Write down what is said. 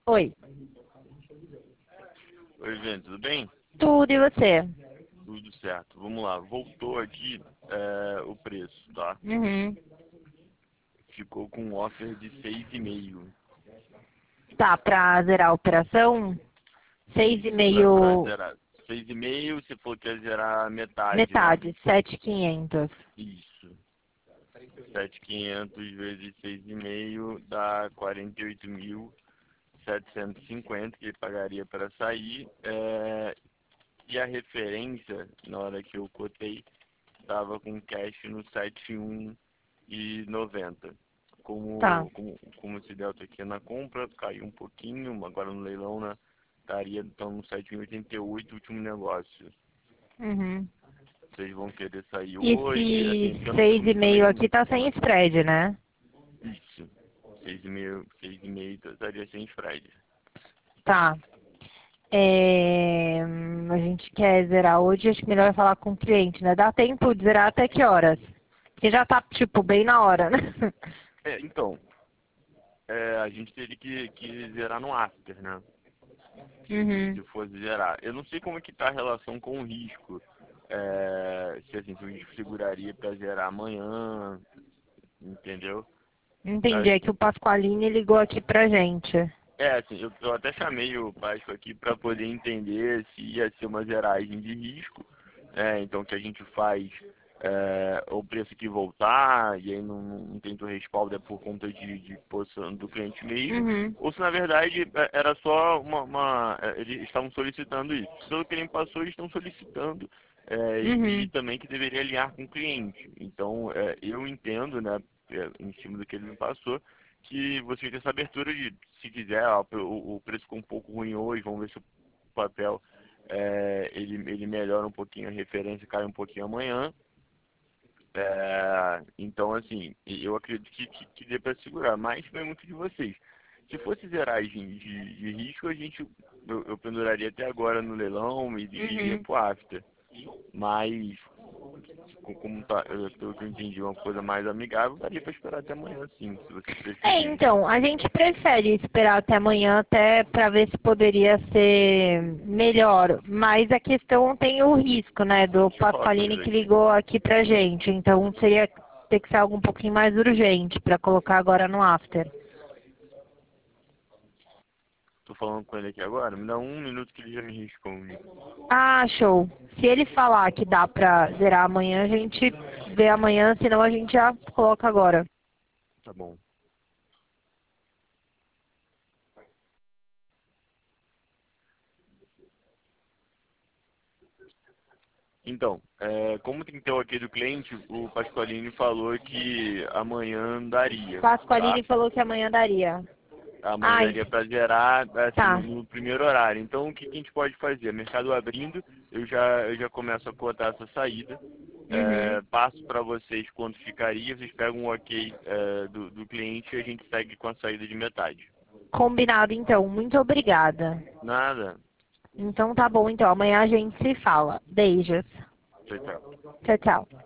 Oi, Oi, gente, tudo bem? tudo e você? Tudo certo. Vamos lá. Voltou aqui o preço, tá? Uhum. Ficou com um offer de 6,5. Tá, pra zerar a operação, seis e Isso, pra meio, zerar. 6,5, você falou que ia zerar metade, né? metade, 7.500. Isso. 7.500 vezes 6,5 dá 48.750 que ele pagaria para sair. E a referência, na hora que eu cotei, estava com cash no 7.190. Tá. Como esse delta aqui é na compra, caiu um pouquinho, agora no leilão, né? Estaria então no 7.088, último negócio. Uhum. Vocês vão querer sair hoje, assim, Esse sendo que seis e meio também aqui tá sem spread, né? isso. 6,5 estaria sem spread. Tá. A gente quer zerar hoje, acho que melhor é falar com o cliente, né? Dá tempo de zerar até que horas? Porque já tá, tipo, bem na hora, né? Então, a gente teria que zerar no after, né? Uhum. Se fosse zerar. Eu não sei como é que tá a relação com o risco. Se assim, se o risco seguraria para zerar amanhã, entendeu? Entendi, Tá? é que o Pasqualini ligou aqui pra gente. Assim, eu até chamei o Páscoa aqui para poder entender se ia ser uma zeragem de risco, então o que a gente faz o preço que voltar, e aí não tem teu respaldo, é por conta de posição do cliente mesmo, Uhum. ou se na verdade era só eles estavam solicitando isso. Pelo que ele me passou, eles estão solicitando e Uhum. também que deveria alinhar com o cliente. Então, eu entendo, né, em cima do que ele me passou, que você tem essa abertura de, se quiser, ó, o preço ficou um pouco ruim hoje, vamos ver se o papel ele melhora um pouquinho a referência, cai um pouquinho amanhã. Então, assim, eu acredito que dê para segurar, mas não é muito de vocês. Se fosse zeragem de risco, eu penduraria até agora no leilão e iria Uhum. pro after. Mas, como tá, pelo que eu entendi, uma coisa mais amigável, daria para esperar até amanhã, sim, se vocês preferirem. Então, a gente prefere esperar até amanhã até para ver se poderia ser melhor, mas a questão tem o risco, né, do Deixa eu falar com Pasqualini ele que aqui. ligou aqui pra gente, então seria ter que ser algo um pouquinho mais urgente para colocar agora no after. Tô falando com ele aqui agora, me dá um minuto que ele já me responde. Ah, show. Se ele falar que dá pra zerar amanhã, a gente vê amanhã, senão a gente já coloca agora. Tá bom. Então, como tem que ter o ok do cliente, o Pasqualini falou que amanhã daria, tá? Pasqualini falou que amanhã daria. Amanhã Ai, daria para zerar, assim, tá. no primeiro horário. Então, o que a gente pode fazer? Mercado abrindo, eu já começo a cotar essa saída. Uhum. Passo para vocês quanto ficaria, vocês pegam o ok do cliente e a gente segue com a saída de metade. Combinado, então. Muito obrigada. Nada. Então tá bom, então. Amanhã a gente se fala. Beijos. Tchau, tchau. Tchau, tchau.